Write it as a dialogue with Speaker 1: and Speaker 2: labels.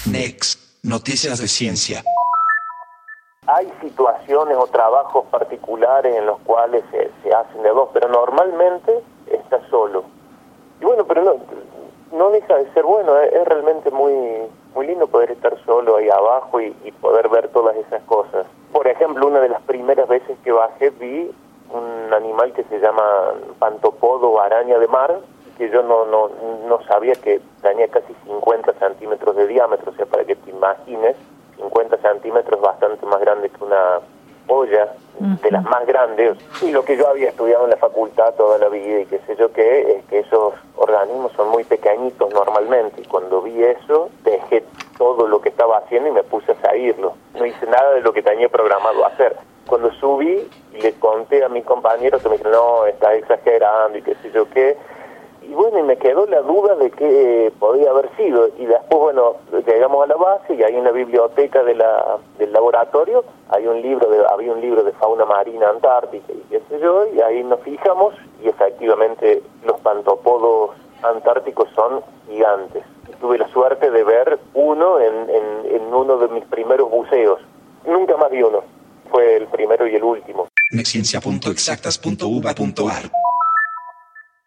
Speaker 1: Next, noticias de ciencia.
Speaker 2: Hay situaciones o trabajos particulares en los cuales se hacen de dos, pero normalmente está solo. Y bueno, pero no deja de ser bueno, es realmente muy lindo poder estar solo ahí abajo y poder ver todas esas cosas. Por ejemplo, una de las primeras veces que bajé vi un animal que se llama pantopodo o araña de mar, que yo no sabía que tenía casi 50 centímetros de diámetro, o sea, para que te imagines, 50 centímetros bastante más grande que una olla, de las más grandes. Y lo que yo había estudiado en la facultad toda la vida y qué sé yo qué, es que esos organismos son muy pequeñitos normalmente. Y cuando vi eso, dejé todo lo que estaba haciendo y me puse a seguirlo. No hice nada de lo que tenía programado hacer. Cuando subí y le conté a mis compañeros, que me dijeron, no, estás exagerando y qué sé yo qué. Y bueno, y me quedó la duda de qué podía haber sido. Y después, bueno, llegamos a la base y ahí en la biblioteca del laboratorio había un libro de fauna marina antártica y qué sé yo, y ahí nos fijamos y efectivamente los pantopodos antárticos son gigantes. Y tuve la suerte de ver uno en uno de mis primeros buceos. Nunca más vi uno. Fue el primero y el último.
Speaker 1: Nexciencia.exactas.uva.ar